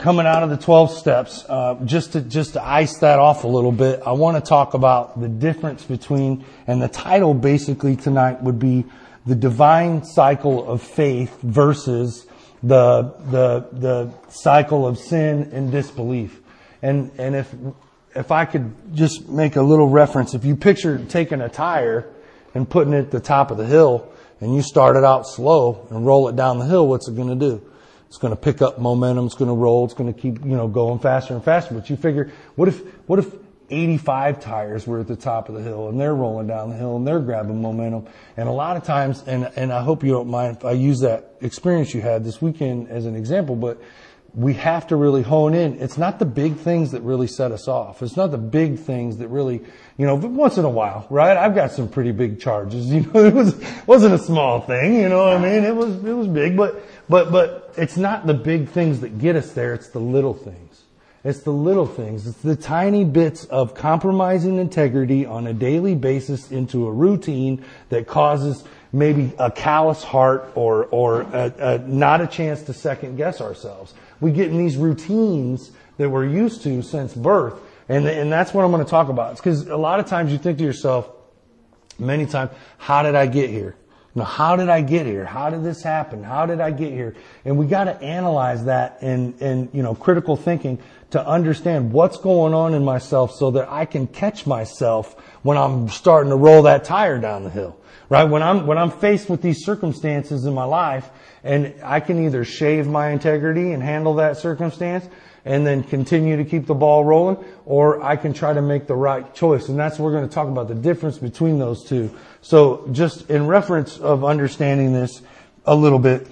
coming out of the 12 steps, just to ice that off a little bit, I want to talk about the difference between, and the title basically tonight would be the divine cycle of faith versus the cycle of sin and disbelief. And if I could just make a little reference, if you picture taking a tire and putting it at the top of the hill, and you start it out slow and roll it down the hill, what's it going to do? It's going to pick up momentum. It's going to roll. It's going to keep, going faster and faster. But you figure, what if 85 tires were at the top of the hill and they're rolling down the hill and they're grabbing momentum? And a lot of times, and I hope you don't mind if I use that experience you had this weekend as an example, but we have to really hone in. It's not the big things that really set us off. It's not the big things that really, but once in a while, right? I've got some pretty big charges. It wasn't a small thing, It was big, but it's not the big things that get us there. It's the little things. It's the little things. It's the tiny bits of compromising integrity on a daily basis into a routine that causes maybe a callous heart or not a chance to second guess ourselves. We get in these routines that we're used to since birth. And that's what I'm going to talk about. It's because a lot of times you think to yourself, many times, how did I get here? How did I get here? How did this happen? How did I get here? And we got to analyze that in critical thinking to understand what's going on in myself so that I can catch myself when I'm starting to roll that tire down the hill. Right? When I'm faced with these circumstances in my life, and I can either shave my integrity and handle that circumstance and then continue to keep the ball rolling, or I can try to make the right choice. And that's what we're going to talk about, the difference between those two. So just in reference of understanding this a little bit,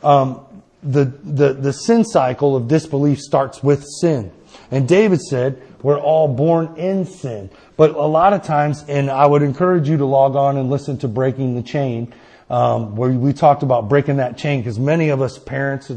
the sin cycle of disbelief starts with sin. And David said, we're all born in sin. But a lot of times, and I would encourage you to log on and listen to Breaking the Chain, where we talked about breaking that chain, because many of us parents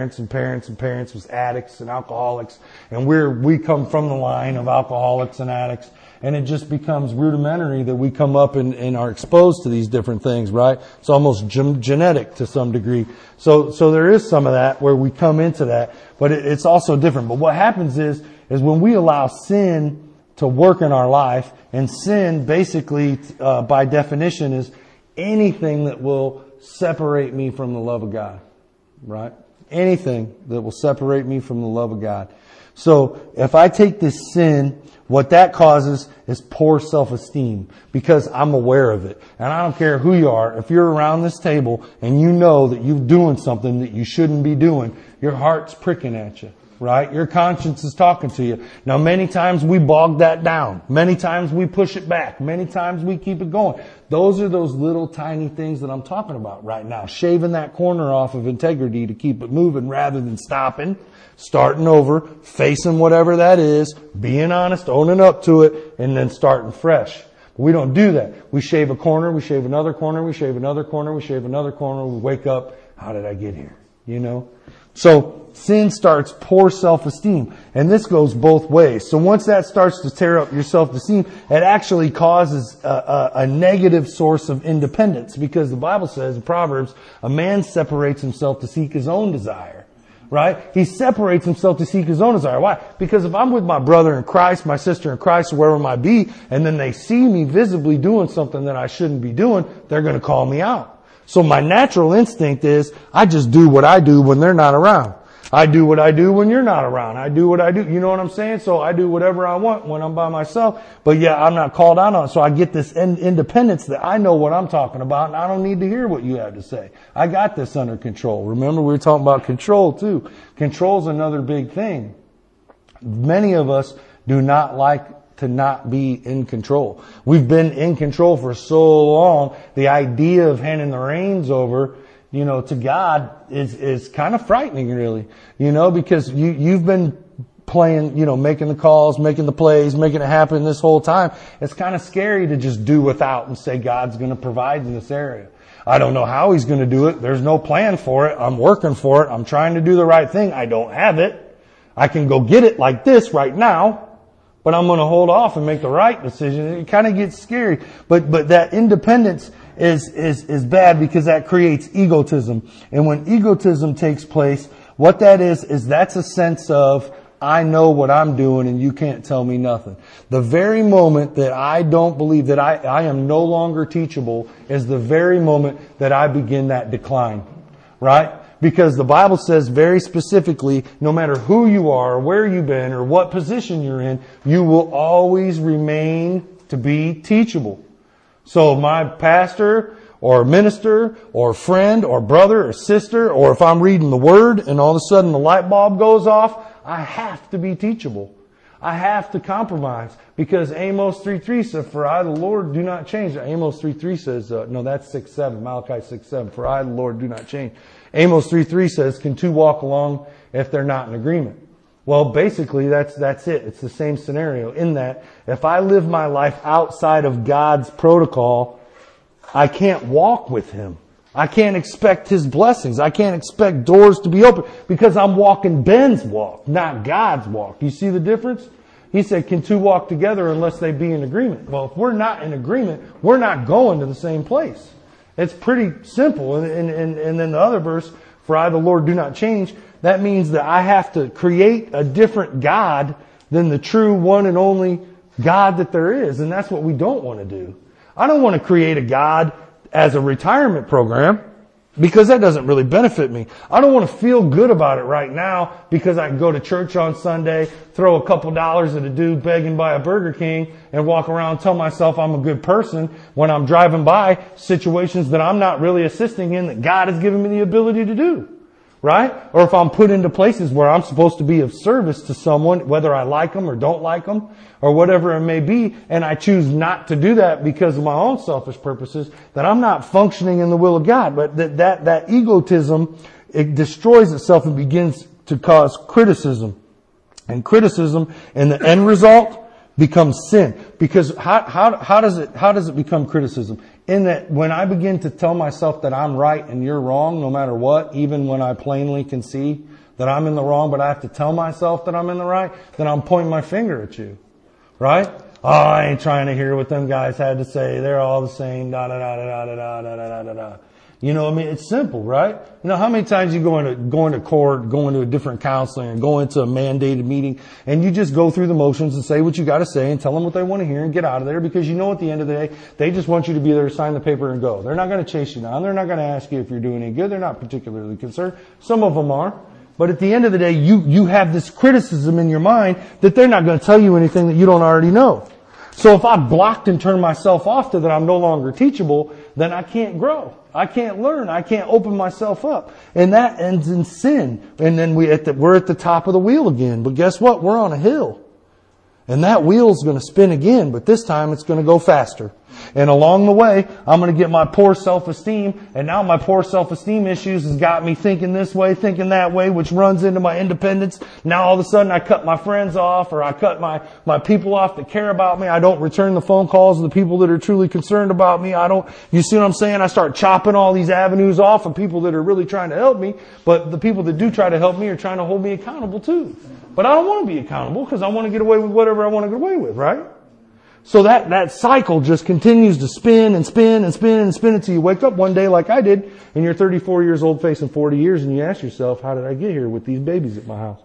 was addicts and alcoholics, and we come from the line of alcoholics and addicts, and it just becomes rudimentary that we come up and are exposed to these different things, right? It's almost genetic to some degree. So there is some of that where we come into that, but it's also different. But what happens is when we allow sin to work in our life, and sin basically, by definition, is anything that will separate me from the love of God, right? Anything that will separate me from the love of God. So if I take this sin, what that causes is poor self-esteem, because I'm aware of it. And I don't care who you are. If you're around this table and you know that you're doing something that you shouldn't be doing, your heart's pricking at you. Right? Your conscience is talking to you. Now, many times we bog that down. Many times we push it back. Many times we keep it going. Those are those little tiny things that I'm talking about right now. Shaving that corner off of integrity to keep it moving rather than stopping, starting over, facing whatever that is, being honest, owning up to it, and then starting fresh. But we don't do that. We shave a corner, we shave another corner, we shave another corner, we shave another corner, we wake up, how did I get here? So sin starts poor self-esteem, and this goes both ways. So once that starts to tear up your self-esteem, it actually causes a negative source of independence, because the Bible says in Proverbs, a man separates himself to seek his own desire. Right? He separates himself to seek his own desire. Why? Because if I'm with my brother in Christ, my sister in Christ, or wherever it might be, and then they see me visibly doing something that I shouldn't be doing, they're going to call me out. So my natural instinct is, I just do what I do when they're not around. I do what I do when you're not around. I do what I do. You know what I'm saying? So I do whatever I want when I'm by myself. But yeah, I'm not called out on it. So I get this independence that I know what I'm talking about, and I don't need to hear what you have to say. I got this under control. Remember, we were talking about control too. Control's another big thing. Many of us do not like to not be in control. We've been in control for so long. The idea of handing the reins over, to God is kind of frightening, really, because you've been playing, making the calls, making the plays, making it happen this whole time. It's kind of scary to just do without and say God's going to provide in this area. I don't know how He's going to do it. There's no plan for it. I'm working for it. I'm trying to do the right thing. I don't have it. I can go get it like this right now, but I'm going to hold off and make the right decision. It kind of gets scary. But that independence is bad, because that creates egotism. And when egotism takes place, What that is that's a sense of, I know what I'm doing and you can't tell me nothing. The very moment that I don't believe that I am no longer teachable is the very moment that I begin that decline. Right? Because the Bible says very specifically, no matter who you are, or where you've been, or what position you're in, you will always remain to be teachable. So my pastor, or minister, or friend, or brother, or sister, or if I'm reading the Word and all of a sudden the light bulb goes off, I have to be teachable. I have to compromise. Because Amos 3:3 says, for I, the Lord, do not change. Amos 3:3 says, no, that's 6:7, Malachi 6:7, for I, the Lord, do not change. Amos 3:3 says, can two walk along if they're not in agreement? Well, basically, that's it. It's the same scenario in that if I live my life outside of God's protocol, I can't walk with Him. I can't expect His blessings. I can't expect doors to be open because I'm walking Ben's walk, not God's walk. You see the difference? He said, can two walk together unless they be in agreement? Well, if we're not in agreement, we're not going to the same place. It's pretty simple. And then the other verse, for I, the Lord, do not change. That means that I have to create a different God than the true one and only God that there is. And that's what we don't want to do. I don't want to create a God as a retirement program because that doesn't really benefit me. I don't want to feel good about it right now because I can go to church on Sunday, throw a couple dollars at a dude begging by a Burger King and walk around and tell myself I'm a good person when I'm driving by situations that I'm not really assisting in that God has given me the ability to do. Right? Or if I'm put into places where I'm supposed to be of service to someone, whether I like them or don't like them, or whatever it may be, and I choose not to do that because of my own selfish purposes, that I'm not functioning in the will of God. But that egotism, it destroys itself and begins to cause criticism. And criticism, and the end result becomes sin. Because how does it become criticism? In that when I begin to tell myself that I'm right and you're wrong no matter what, even when I plainly can see that I'm in the wrong, but I have to tell myself that I'm in the right, then I'm pointing my finger at you. Right? Oh, I ain't trying to hear what them guys had to say. They're all the same, da da da da da da da da da da. You know, I mean, it's simple, right? You know, how many times you go into court, go into a different counseling, and go into a mandated meeting, and you just go through the motions and say what you got to say and tell them what they want to hear and get out of there because you know at the end of the day, they just want you to be there, sign the paper, and go. They're not going to chase you down. They're not going to ask you if you're doing any good. They're not particularly concerned. Some of them are. But at the end of the day, you have this criticism in your mind that they're not going to tell you anything that you don't already know. So if I blocked and turned myself off to that I'm no longer teachable, then I can't grow. I can't learn. I can't open myself up. And that ends in sin. And then we're at the top of the wheel again. But guess what? We're on a hill. And that wheel's going to spin again, but this time it's going to go faster. And along the way, I'm going to get my poor self-esteem, and now my poor self-esteem issues has got me thinking this way, thinking that way, which runs into my independence. Now all of a sudden I cut my friends off, or I cut my people off that care about me. I don't return the phone calls of the people that are truly concerned about me. You see what I'm saying? I start chopping all these avenues off of people that are really trying to help me, but the people that do try to help me are trying to hold me accountable too. But I don't want to be accountable because I want to get away with whatever I want to get away with, right? So that cycle just continues to spin and spin and spin and spin until you wake up one day like I did and you're 34 years old facing 40 years and you ask yourself, how did I get here with these babies at my house?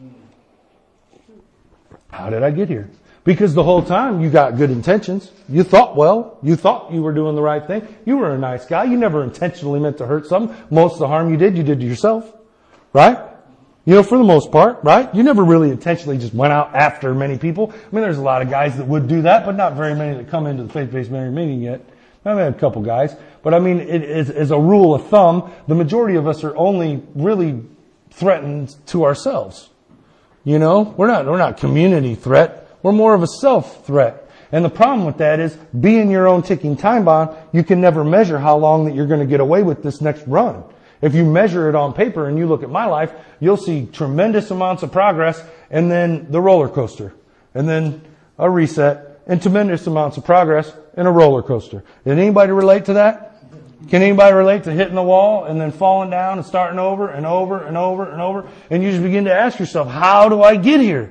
How did I get here? Because the whole time you got good intentions. You thought well. You thought you were doing the right thing. You were a nice guy. You never intentionally meant to hurt someone. Most of the harm you did to yourself. Right? You know, for the most part, right? You never really intentionally just went out after many people. I mean, there's a lot of guys that would do that, but not very many that come into the faith-based marriage meeting yet. I've had a couple guys. But I mean, as a rule of thumb, the majority of us are only really threatened to ourselves. You know, we're not community threat. We're more of a self threat. And the problem with that is, being your own ticking time bomb, you can never measure how long that you're going to get away with this next run. If you measure it on paper and you look at my life, you'll see tremendous amounts of progress and then the roller coaster and then a reset and tremendous amounts of progress and a roller coaster. Did anybody relate to that? Can anybody relate to hitting the wall and then falling down and starting over and over and over and over? And you just begin to ask yourself, how do I get here?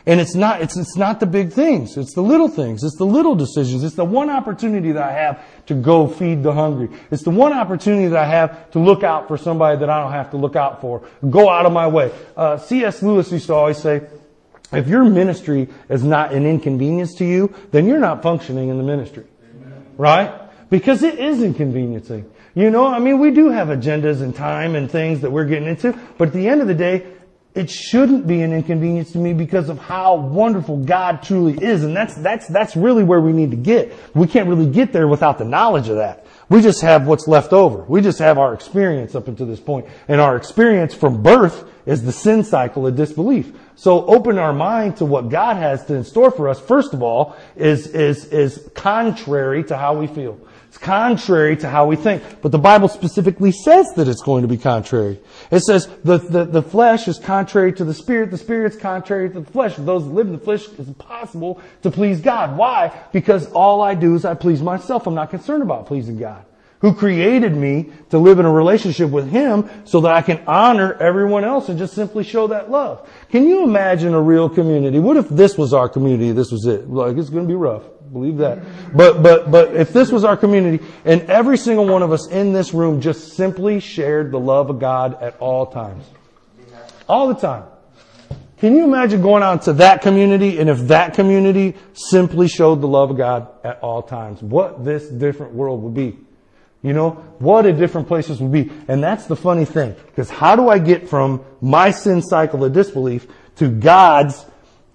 And it's not the big things. It's the little things. It's the little decisions. It's the one opportunity that I have to go feed the hungry. It's the one opportunity that I have to look out for somebody that I don't have to look out for. Go out of my way. C.S. Lewis used to always say, if your ministry is not an inconvenience to you, then you're not functioning in the ministry. Amen. Right? Because it is inconveniencing. You know, I mean, we do have agendas and time and things that we're getting into, but at the end of the day, it shouldn't be an inconvenience to me because of how wonderful God truly is. And that's really where we need to get. We can't really get there without the knowledge of that. We just have what's left over. We just have our experience up until this point. And our experience from birth is the sin cycle of disbelief. So open our mind to what God has in store for us, first of all, is contrary to how we feel. It's contrary to how we think. But the Bible specifically says that it's going to be contrary. It says the flesh is contrary to the spirit is contrary to the flesh. Those that live in the flesh, it's impossible to please God. Why? Because all I do is I please myself. I'm not concerned about pleasing God, who created me to live in a relationship with Him so that I can honor everyone else and just simply show that love. Can you imagine a real community? What if this was our community? This was it. Like, it's going to be rough. Believe that. But if this was our community and every single one of us in this room just simply shared the love of God at all times. All the time. Can you imagine going out to that community and if that community simply showed the love of God at all times? What this different world would be. You know, what a different places would be. And that's the funny thing. Because how do I get from my sin cycle of disbelief to God's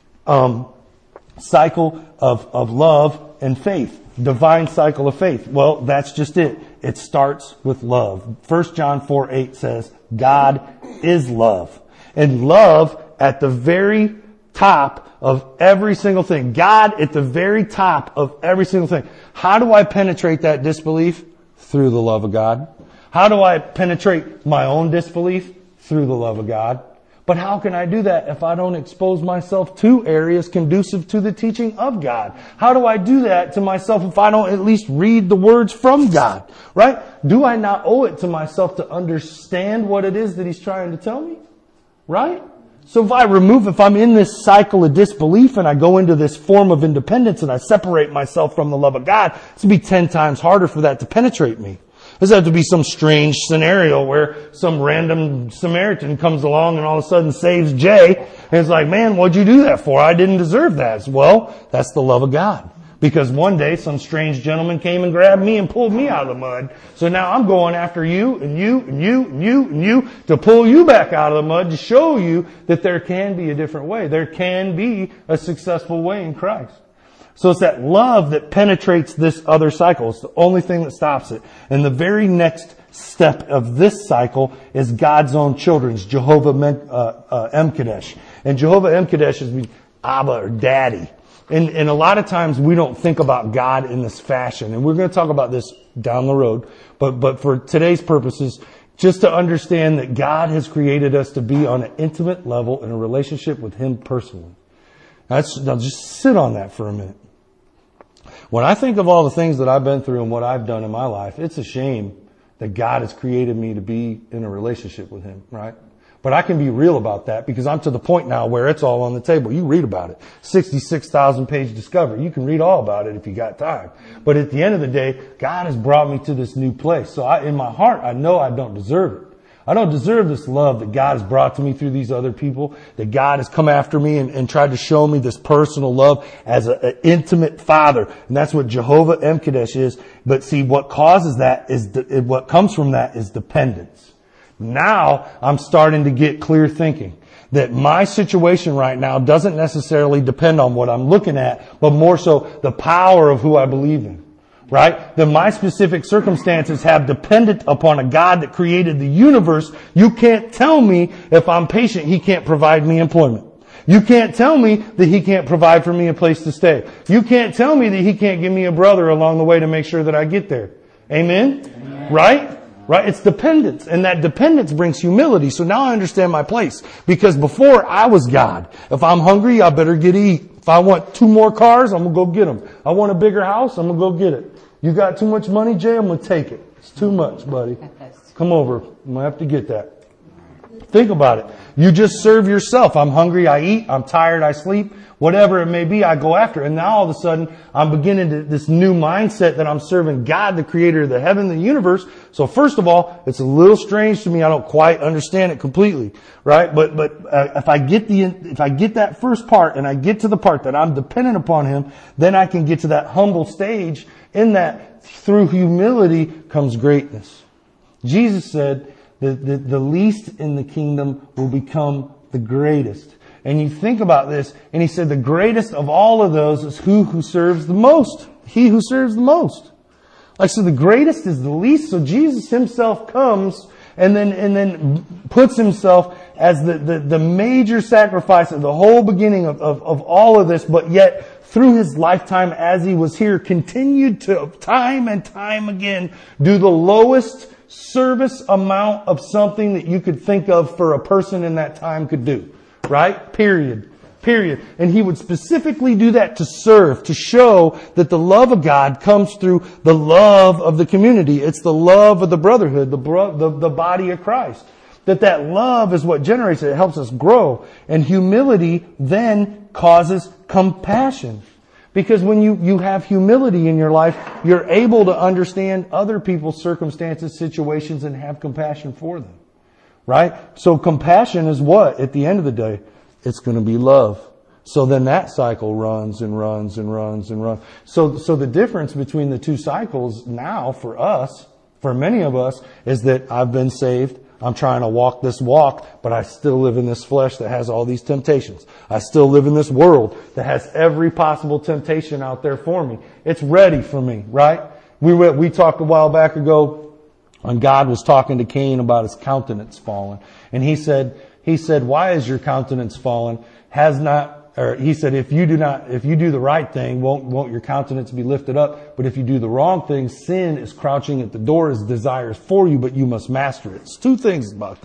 cycle of love and faith? Divine cycle of faith. Well, that's just it. It starts with love. 1 John 4:8 says, God is love. And love at the very top of every single thing. God at the very top of every single thing. How do I penetrate that disbelief? Through the love of God. How do I penetrate my own disbelief? Through the love of God. But how can I do that if I don't expose myself to areas conducive to the teaching of God? How do I do that to myself if I don't at least read the words from God? Right? Do I not owe it to myself to understand what it is that He's trying to tell me? Right? So if I'm in this cycle of disbelief and I go into this form of independence and I separate myself from the love of God, it's going to be 10 times harder for that to penetrate me. There's have to be some strange scenario where some random Samaritan comes along and all of a sudden saves Jay. And it's like, man, what'd you do that for? I didn't deserve that. Well, that's the love of God. Because one day some strange gentleman came and grabbed me and pulled me out of the mud. So now I'm going after you and you and you and you and you to pull you back out of the mud to show you that there can be a different way. There can be a successful way in Christ. So it's that love that penetrates this other cycle. It's the only thing that stops it. And the very next step of this cycle is God's own children's, Jehovah M'Kadesh. And Jehovah M'Kadesh is Abba or Daddy. And a lot of times we don't think about God in this fashion. And we're going to talk about this down the road. But for today's purposes, just to understand that God has created us to be on an intimate level in a relationship with Him personally. Now just sit on that for a minute. When I think of all the things that I've been through and what I've done in my life, it's a shame that God has created me to be in a relationship with Him, right? But I can be real about that because I'm to the point now where it's all on the table. You read about it. 66,000 page discovery. You can read all about it if you got time. But at the end of the day, God has brought me to this new place. So in my heart, I know I don't deserve it. I don't deserve this love that God has brought to me through these other people, that God has come after me and tried to show me this personal love as an intimate father. And that's what Jehovah M'Kadesh is. But see, what causes that is, what comes from that is dependence. Now I'm starting to get clear thinking that my situation right now doesn't necessarily depend on what I'm looking at, but more so the power of who I believe in. Right? That my specific circumstances have dependent upon a God that created the universe. You can't tell me if I'm patient, He can't provide me employment. You can't tell me that He can't provide for me a place to stay. You can't tell me that He can't give me a brother along the way to make sure that I get there. Amen? Amen. Right? Right? It's dependence. And that dependence brings humility. So now I understand my place. Because before I was God. If I'm hungry, I better get to eat. If I want 2 more cars, I'm going to go get them. I want a bigger house, I'm going to go get it. You got too much money, Jay? I'm going to take it. It's too much, buddy. Come over. I'm going to have to get that. Think about it. You just serve yourself. I'm hungry, I eat. I'm tired, I sleep. Whatever it may be, I go after. And now all of a sudden, I'm beginning to this new mindset that I'm serving God, the creator of the heaven and the universe. So first of all, it's a little strange to me. I don't quite understand it completely, right? But if I get that first part and I get to the part that I'm dependent upon Him, then I can get to that humble stage. In that, through humility comes greatness. Jesus said that the least in the kingdom will become the greatest. And you think about this, and He said the greatest of all of those is who serves the most. He who serves the most. Like, so the greatest is the least. So Jesus Himself comes and then puts Himself as the major sacrifice of the whole beginning of all of this, but yet through His lifetime as He was here, continued to time and time again do the lowest service amount of something that you could think of for a person in that time could do. Right? Period. And He would specifically do that to serve, to show that the love of God comes through the love of the community. It's the love of the brotherhood, the body of Christ. That love is what generates it. It helps us grow. And humility then causes compassion. Because when you have humility in your life, you're able to understand other people's circumstances, situations, and have compassion for them. Right? So compassion is what? At the end of the day, it's going to be love. So then that cycle runs and runs and runs and runs. So the difference between the two cycles now for us, for many of us, is that I've been saved. I'm trying to walk this walk, but I still live in this flesh that has all these temptations. I still live in this world that has every possible temptation out there for me. It's ready for me, right? We talked a while back ago when God was talking to Cain about his countenance fallen. And he said, why is your countenance fallen? He said, if you do the right thing, won't your countenance be lifted up? But if you do the wrong thing, sin is crouching at the door as desires for you, but you must master it. It's two things about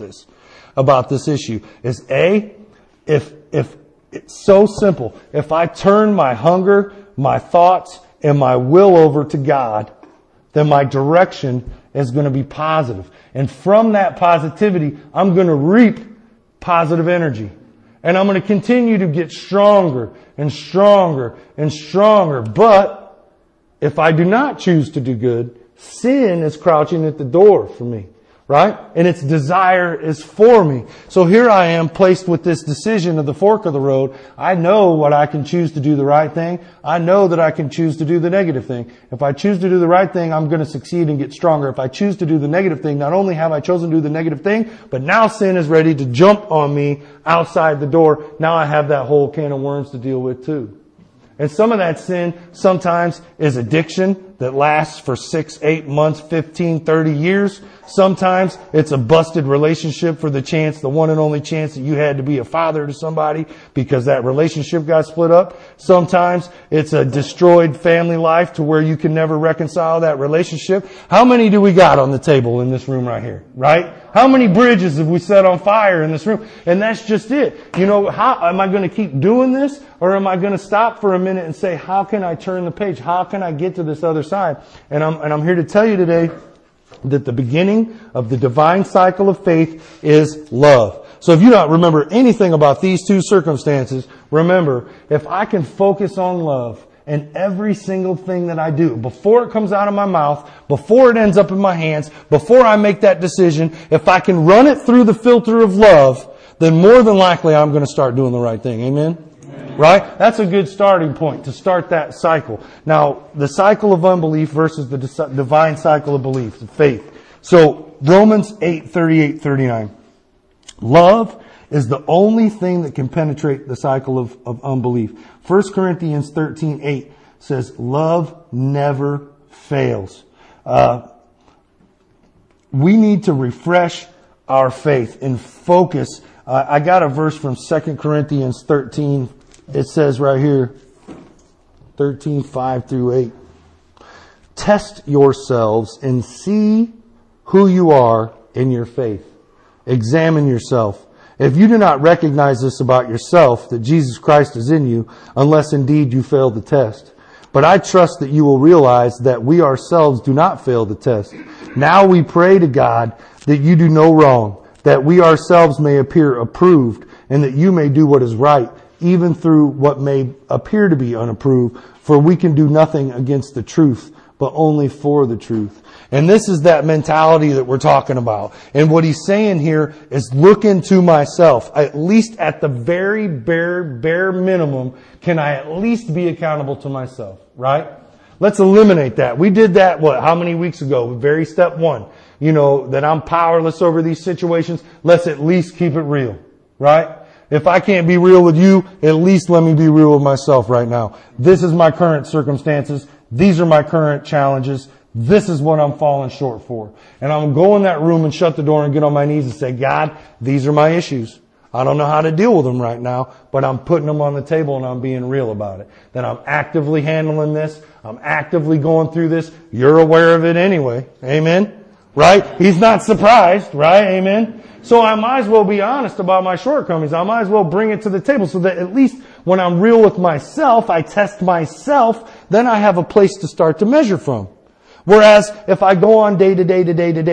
this issue. Is A, if it's so simple, if I turn my hunger, my thoughts, and my will over to God, then my direction is going to be positive. And from that positivity, I'm going to reap positive energy. And I'm going to continue to get stronger and stronger and stronger. But if I do not choose to do good, sin is crouching at the door for me. Right? And its desire is for me. So here I am placed with this decision of the fork of the road. I know what I can choose to do the right thing. I know that I can choose to do the negative thing. If I choose to do the right thing, I'm going to succeed and get stronger. If I choose to do the negative thing, not only have I chosen to do the negative thing, but now sin is ready to jump on me outside the door. Now I have that whole can of worms to deal with too. And some of that sin sometimes is addiction that lasts for 6, 8 months, 15, 30 years. Sometimes it's a busted relationship for the one and only chance that you had to be a father to somebody because that relationship got split up. Sometimes it's a destroyed family life to where you can never reconcile that relationship. How many do we got on the table in this room right here? Right? How many bridges have we set on fire in this room? And that's just it. You know, how am I going to keep doing this? Or am I going to stop for a minute and say, how can I turn the page? How can I get to this other side? And I'm here to tell you today that the beginning of the divine cycle of faith is love. So if you don't remember anything about these two circumstances, remember, if I can focus on love in every single thing that I do, before it comes out of my mouth, before it ends up in my hands, before I make that decision, if I can run it through the filter of love, then more than likely I'm going to start doing the right thing. Amen? Right? That's a good starting point to start that cycle. Now, the cycle of unbelief versus the divine cycle of belief, of faith. So, Romans 8:38-39. Love is the only thing that can penetrate the cycle of unbelief. 1 Corinthians 13:8 says, love never fails. We need to refresh our faith and focus. I got a verse from 2 Corinthians 13. It says right here, 13:5-8. Test yourselves and see who you are in your faith. Examine yourself. If you do not recognize this about yourself, that Jesus Christ is in you, unless indeed you fail the test. But I trust that you will realize that we ourselves do not fail the test. Now we pray to God that you do no wrong, that we ourselves may appear approved, and that you may do what is right, even through what may appear to be unapproved. For we can do nothing against the truth, but only for the truth. And this is that mentality that we're talking about. And what he's saying here is look into myself. At least at the very bare minimum, can I at least be accountable to myself, right? Let's eliminate that. We did that, how many weeks ago? Very step one. That I'm powerless over these situations. Let's at least keep it real, right? If I can't be real with you, at least let me be real with myself right now. This is my current circumstances. These are my current challenges. This is what I'm falling short for. And I'm going in that room and shut the door and get on my knees and say, God, these are my issues. I don't know how to deal with them right now, but I'm putting them on the table and I'm being real about it. That I'm actively handling this. I'm actively going through this. You're aware of it anyway. Amen? Right? He's not surprised, right? Amen? So I might as well be honest about my shortcomings. I might as well bring it to the table so that at least when I'm real with myself, I test myself, then I have a place to start to measure from. Whereas if I go on day to day,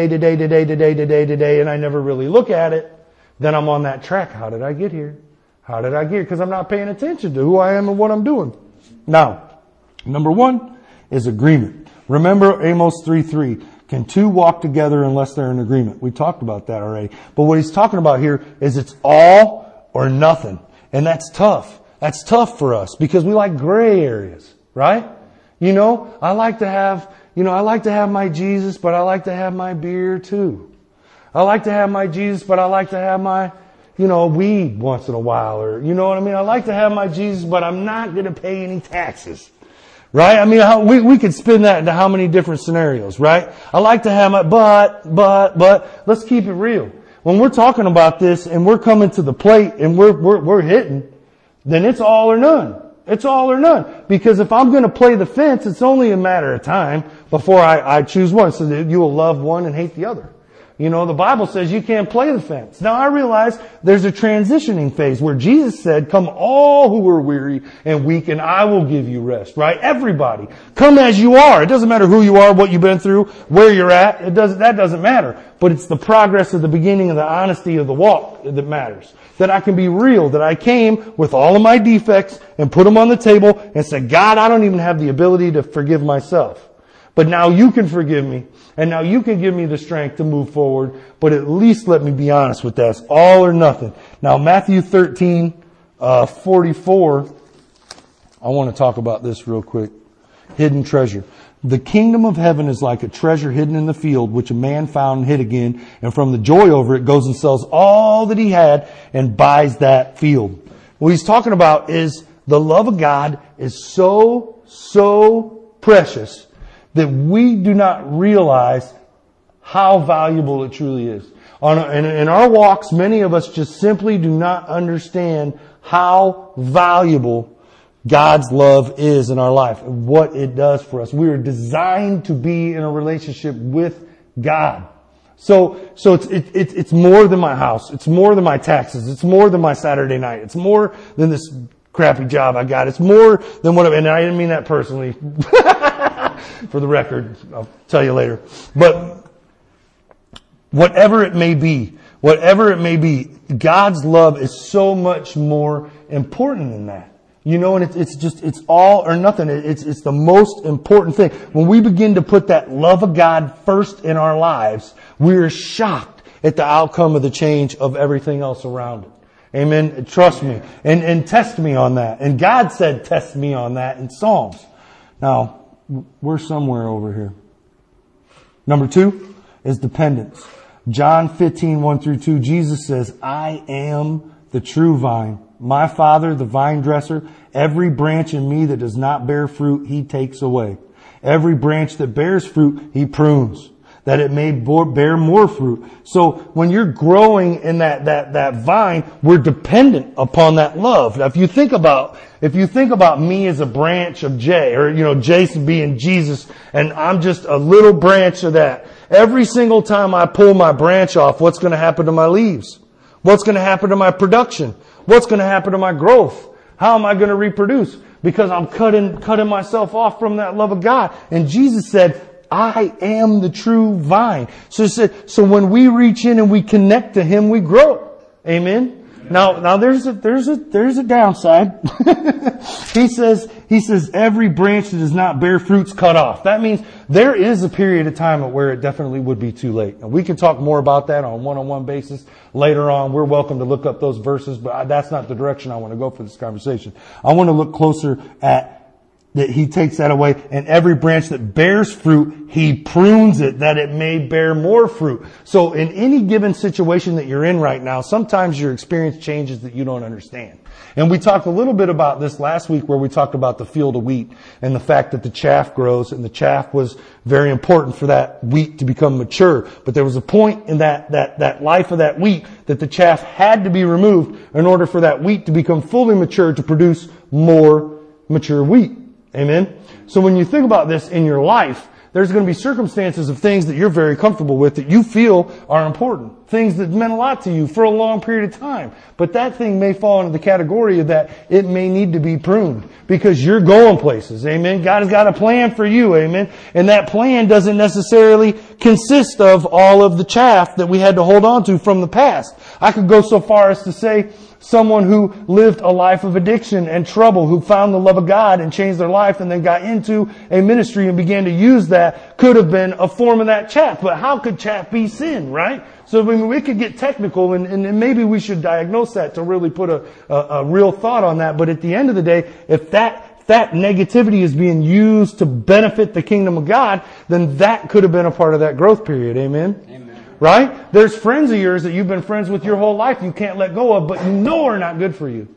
and I never really look at it, then I'm on that track. How did I get here? How did I get here? Because I'm not paying attention to who I am and what I'm doing. Now, number one is agreement. Remember Amos 3:3. Can two walk together unless they're in agreement? We talked about that already. But what he's talking about here is it's all or nothing. And that's tough. That's tough for us because we like gray areas, right? I like to have my Jesus, but I like to have my beer too. I like to have my Jesus, but I like to have my, weed once in a while, or, you know what I mean? I like to have my Jesus, but I'm not going to pay any taxes. Right? I mean, we could spin that into how many different scenarios, right? I like to have my, but, let's keep it real. When we're talking about this and we're coming to the plate and we're hitting, then it's all or none. It's all or none. Because if I'm going to play the fence, it's only a matter of time before I choose one, so that you will love one and hate the other. The Bible says you can't play the fence. Now I realize there's a transitioning phase where Jesus said, come all who are weary and weak and I will give you rest, right? Everybody. Come as you are. It doesn't matter who you are, what you've been through, where you're at. That doesn't matter. But it's the progress of the beginning and the honesty of the walk that matters. That I can be real, that I came with all of my defects and put them on the table and said, God, I don't even have the ability to forgive myself. But now you can forgive me. And now you can give me the strength to move forward. But at least let me be honest with that. It's all or nothing. Now Matthew 13:44. I want to talk about this real quick. Hidden treasure. The kingdom of heaven is like a treasure hidden in the field, which a man found and hid again. And from the joy over it goes and sells all that he had and buys that field. What he's talking about is the love of God is so precious that we do not realize how valuable it truly is. In our walks, many of us just simply do not understand how valuable God's love is in our life and what it does for us. We are designed to be in a relationship with God. So it's more than my house. It's more than my taxes. It's more than my Saturday night. It's more than this crappy job I got. It's more than and I didn't mean that personally. For the record, I'll tell you later. But whatever it may be, God's love is so much more important than that. And it's all or nothing. It's the most important thing. When we begin to put that love of God first in our lives, we're shocked at the outcome of the change of everything else around it. Amen. Trust me. And test me on that. And God said, test me on that in Psalms. Now, we're somewhere over here. Number 2 is dependence. John 15:1-2, Jesus says, I am the true vine. My Father, the vine dresser, every branch in me that does not bear fruit, He takes away. Every branch that bears fruit, He prunes, that it may bear more fruit. So when you're growing in that vine, we're dependent upon that love. Now, if you think about me as a branch of Jay, or, Jason being Jesus, and I'm just a little branch of that, every single time I pull my branch off, what's going to happen to my leaves? What's going to happen to my production? What's going to happen to my growth? How am I going to reproduce? Because I'm cutting myself off from that love of God. And Jesus said, I am the true vine. So it said, so when we reach in and we connect to Him, we grow. Amen. Now there's a downside. He says every branch that does not bear fruit's cut off. That means there is a period of time where it definitely would be too late. And we can talk more about that on a one-on-one basis later on. We're welcome to look up those verses, but that's not the direction I want to go for this conversation. I want to look closer at that He takes that away, and every branch that bears fruit, He prunes it that it may bear more fruit. So in any given situation that you're in right now, sometimes your experience changes that you don't understand. And we talked a little bit about this last week where we talked about the field of wheat and the fact that the chaff grows, and the chaff was very important for that wheat to become mature. But there was a point in that life of that wheat that the chaff had to be removed in order for that wheat to become fully mature to produce more mature wheat. Amen. So when you think about this in your life, there's going to be circumstances of things that you're very comfortable with that you feel are important. Things that meant a lot to you for a long period of time. But that thing may fall into the category of that it may need to be pruned because you're going places. Amen. God has got a plan for you. Amen. And that plan doesn't necessarily consist of all of the chaff that we had to hold on to from the past. I could go so far as to say someone who lived a life of addiction and trouble, who found the love of God and changed their life and then got into a ministry and began to use that, could have been a form of that chaff. But how could chaff be sin, right? So I mean, we could get technical and maybe we should diagnose that to really put a real thought on that. But at the end of the day, if that negativity is being used to benefit the kingdom of God, then that could have been a part of that growth period. Amen? Amen. Right? There's friends of yours that you've been friends with your whole life you can't let go of, but you know are not good for you.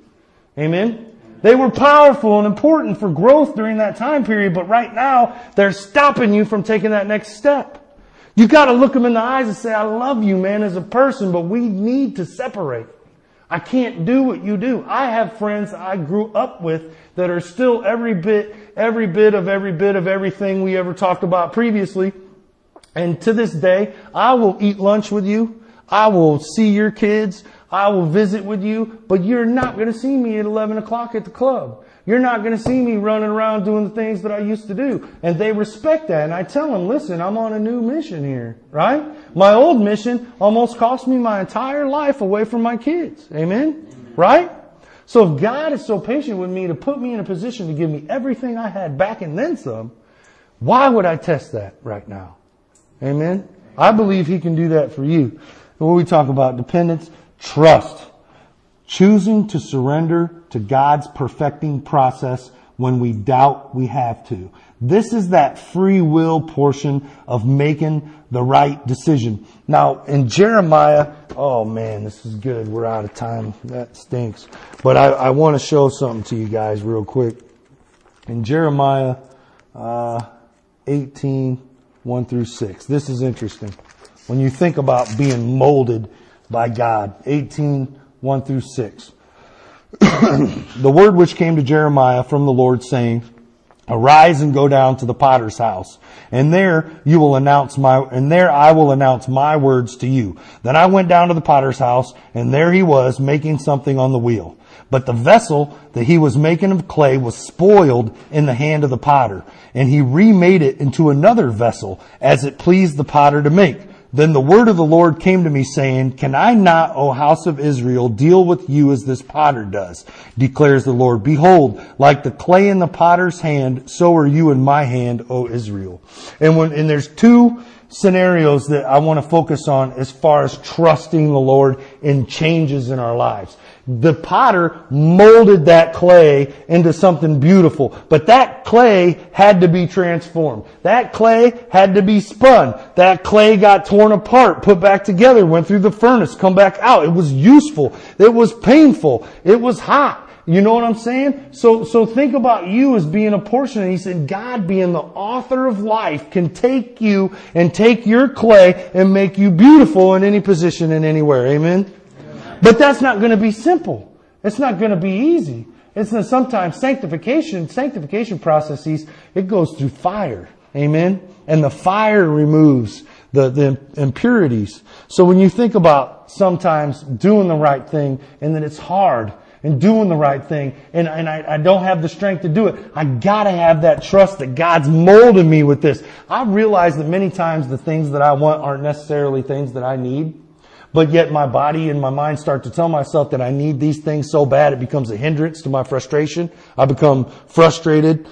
Amen? They were powerful and important for growth during that time period, but right now, they're stopping you from taking that next step. You gotta look them in the eyes and say, I love you, man, as a person, but we need to separate. I can't do what you do. I have friends I grew up with that are still every bit of everything we ever talked about previously. And to this day, I will eat lunch with you. I will see your kids. I will visit with you. But you're not going to see me at 11 o'clock at the club. You're not going to see me running around doing the things that I used to do. And they respect that. And I tell them, listen, I'm on a new mission here, right? My old mission almost cost me my entire life away from my kids. Amen? Right? So if God is so patient with me to put me in a position to give me everything I had back and then some, why would I test that right now? Amen. I believe He can do that for you. When we talk about dependence, trust. Choosing to surrender to God's perfecting process when we doubt we have to. This is that free will portion of making the right decision. Now, in Jeremiah, oh man, this is good. We're out of time. That stinks. But I want to show something to you guys real quick. In Jeremiah 18, 1 through 6. This is interesting. When you think about being molded by God. 18, 1 through 6. The word which came to Jeremiah from the Lord saying, Arise and go down to the potter's house, and there I will announce my words to you. Then I went down to the potter's house, and there he was making something on the wheel. But the vessel that he was making of clay was spoiled in the hand of the potter, and he remade it into another vessel, as it pleased the potter to make. Then the word of the Lord came to me, saying, Can I not, O house of Israel, deal with you as this potter does? Declares the Lord. Behold, like the clay in the potter's hand, so are you in my hand, O Israel. And there's two scenarios that I want to focus on as far as trusting the Lord in changes in our lives. The potter molded that clay into something beautiful, but that clay had to be transformed. That clay had to be spun. That clay got torn apart, put back together, went through the furnace, come back out. It was useful. It was painful. It was hot. You know what I'm saying? So think about you as being a portion. And he said, God being the author of life can take you and take your clay and make you beautiful in any position and anywhere. Amen? But that's not going to be simple. It's not going to be easy. It's not, sometimes sanctification processes, it goes through fire. Amen? And the fire removes the impurities. So when you think about sometimes doing the right thing and that it's hard and doing the right thing, and I don't have the strength to do it. I gotta have that trust that God's molding me with this. I realize that many times the things that I want aren't necessarily things that I need, but yet my body and my mind start to tell myself that I need these things so bad it becomes a hindrance to my frustration. I become frustrated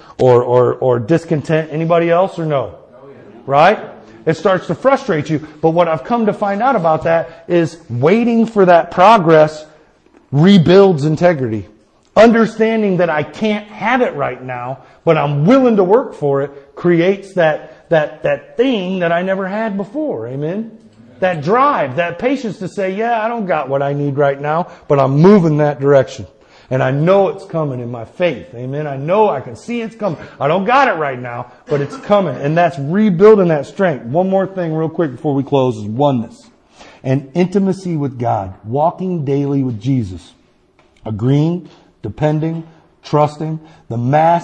or discontent. Anybody else or no? Right? It starts to frustrate you. But what I've come to find out about that is waiting for that progress rebuilds integrity. Understanding that I can't have it right now, but I'm willing to work for it, creates that thing that I never had before. Amen? That drive, that patience to say, yeah, I don't got what I need right now, but I'm moving that direction. And I know it's coming in my faith. Amen. I know I can see it's coming. I don't got it right now, but it's coming. And that's rebuilding that strength. One more thing real quick before we close is oneness and intimacy with God. Walking daily with Jesus. Agreeing, depending, trusting. The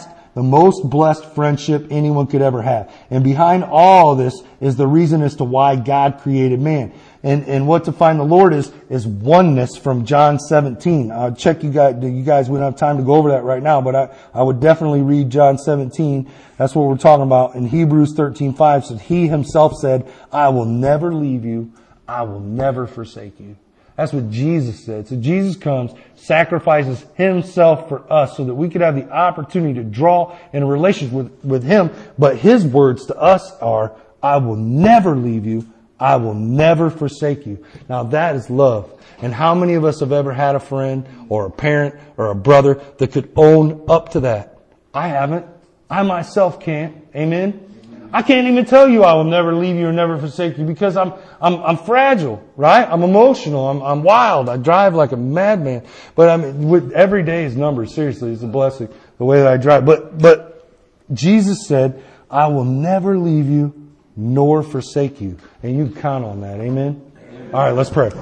most blessed friendship anyone could ever have. And behind all of this is the reason as to why God created man. And what to find the Lord is oneness from John 17. I'll check you guys, we don't have time to go over that right now, but I would definitely read John 17. That's what we're talking about. In Hebrews 13:5 says, He Himself said, I will never leave you. I will never forsake you. That's what Jesus said. So Jesus comes, sacrifices Himself for us so that we could have the opportunity to draw in a relationship with Him. But His words to us are, I will never leave you. I will never forsake you. Now that is love. And how many of us have ever had a friend or a parent or a brother that could own up to that? I haven't. I myself can't. Amen. I can't even tell you I will never leave you or never forsake you because I'm fragile, right? I'm emotional. I'm wild. I drive like a madman. But I mean, with every day is numbered. Seriously, it's a blessing the way that I drive. But Jesus said, I will never leave you nor forsake you. And you can count on that. Amen. All right, let's pray.